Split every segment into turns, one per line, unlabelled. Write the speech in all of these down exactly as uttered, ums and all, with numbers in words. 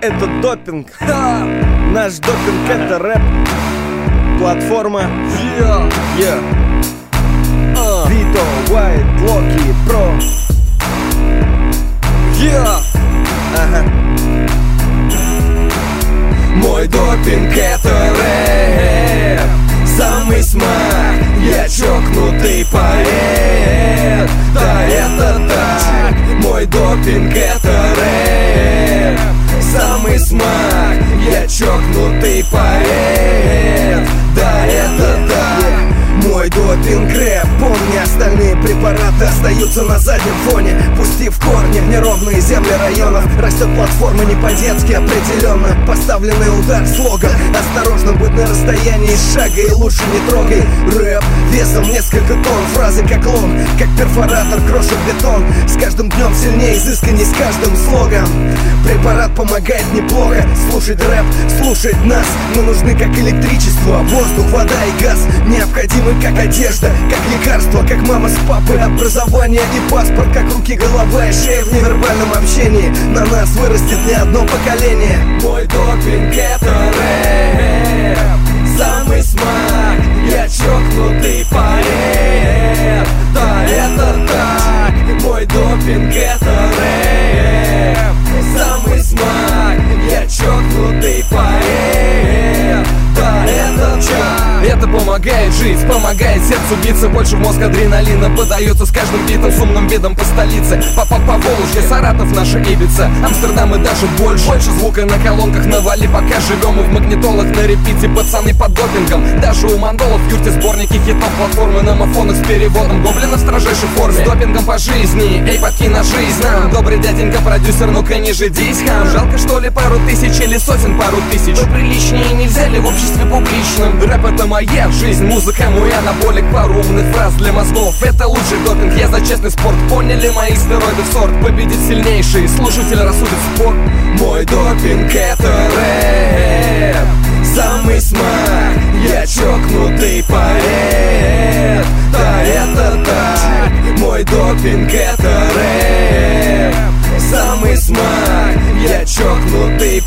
это допинг. Ха! Наш допинг это рэп. Платформа yeah. Yeah. Uh. Vito, White, Loki, Pro yeah. Ага. Мой допинг это рэп. Самый смак, я чокнутый поэт. Да, это так. Мой допинг это рэп. Самый смак, я чокнутый поэт. Да, это так. Мой допинг рэп. Помни, остальные препараты остаются на заднем фоне. Пустив корни в неровные земли районов, растет платформа не по-детски определенно. Поставленный удар слоган: осторожно, будь на расстоянии шага и лучше не трогай. Рэп весом несколько тонн, фразы как лом, как перфоратор крошит бетон. С каждым днем сильнее, изысканней с каждым слогом. Препарат помогает неплохо. Слушать рэп, слушать нас. Мы нужны как электричество, воздух, вода и газ. Необходимы как одежда, как лекарство, как мама с папой. Образование и паспорт, как руки, голова и шея в невербальном общении. На нас вырастет не одно поколение. Мой допинг это рэп. Самый смак, я чокнутый поэт. Да, это так. Мой допинг это рэп. Самый смак, я чокнутый поэт. Да, это так. Это помогает жить, помогает сердцу биться. Больше в мозг адреналина подается с каждым битом, с умным видом по столице. Папа по Волжье, Саратов наша Ибица, Амстердам и даже больше. Больше звука на колонках навали, пока живем мы в магнитолах на репите. Пацаны под допингом, даже у мандолов в юрте сборники хитов, платформы на мафонах с переводом. Гоблина в строжайшей форме, с допингом по жизни. Эй, подкинь на жизнь нам. Добрый дяденька продюсер, ну-ка не жидись, хам. Жалко что ли пару тысяч или сотен пару тысяч. Вы приличнее нельзя ли в обществе публичном? Рэп это моя жизнь, музыка мой анаболик. Пару умных фраз для мозгов, это лучший допинг. Я за честный спорт, поняли мои стероиды в сорт. Победит сильнейший, слушатель рассудит спор. Мой допинг это рэп. Самый смак, я чокнутый поэт. Да, это так. Мой допинг это рэп. Самый смак, я чокнутый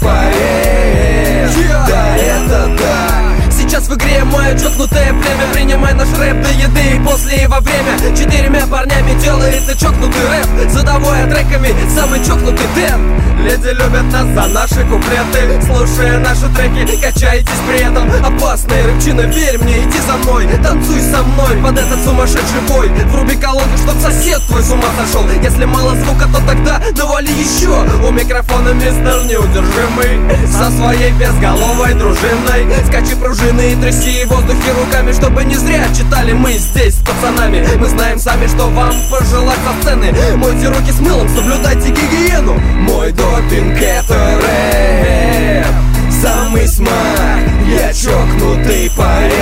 поэт. Да, это так. Сейчас в игре мое чокнутое племя. Принимай наш рэп до еды и после и во время. Четырьмя парнями делается чокнутый рэп. Задавая треками самый чокнутый темп. Леди любят нас за наши куплеты. Слушая наши треки, качайтесь при этом. Опасная рыбчина, верь мне, иди за мной. Танцуй со мной под этот сумасшедший бой. Вруби колонки, чтоб сосед твой с ума сошел. Если мало звука, то тогда навали еще. У микрофона мистер неудержимый, со своей безголовой дружиной. Скачи пружины и тряси в воздухе руками, чтобы не зря читали мы здесь с пацанами. Мы знаем сами, что вам пожелать со сцены. Мойте руки с мылом, соблюдайте гигиену. Мой допинг это рэп. Самый смак, я чокнутый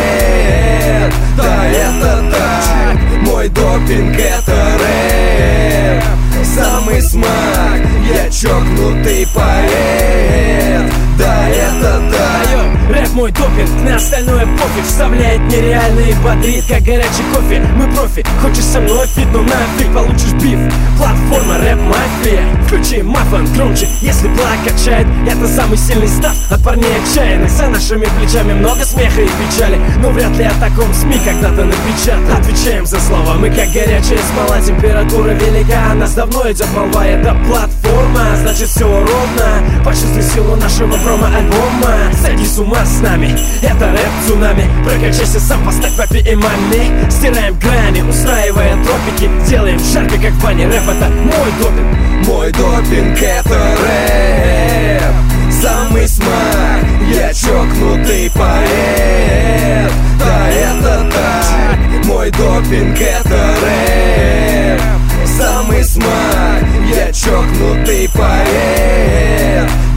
поэт. Да, это так. Мой допинг это рэп. Самый смак, я чокнутый поэт. Да, это так.
Рэп мой допинг, на остальное пофиг. Вставляет нереальный, бодрит, как горячий кофе. Мы профи, хочешь со мной фит, но нафиг получишь биф. Платформа рэп-мафия. Включи мафон громче, если плак качает. Это самый сильный став от парней отчаянных. За нашими плечами много смеха и печали, но вряд ли о таком СМИ когда-то напечатают. Отвечаем за слова, мы как горячая смола. Температура велика, о нас давно идет молва. Это платформа, значит все ровно. Почувствуй силу нашего промо-альбома. Сойди с ума с нами, это рэп-цунами. Прокачайся сам, поставь папе и маме. Стираем грани, устраивая тропики. Делаем жарко, как в бане. Рэп это мой допинг.
Мой допинг это рэп. Самый смак, я чокнутый поэт. Да, это так. Мой допинг это рэп. Самый смак, я чокнутый поэт.